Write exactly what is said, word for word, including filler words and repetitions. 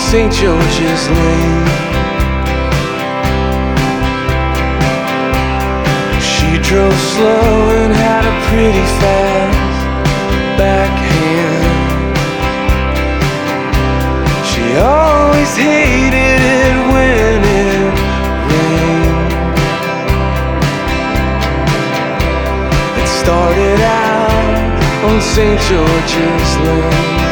Saint George's Lane. She drove slow and had a pretty fast backhand. She always hated it when it rained. It started out on Saint George's Lane.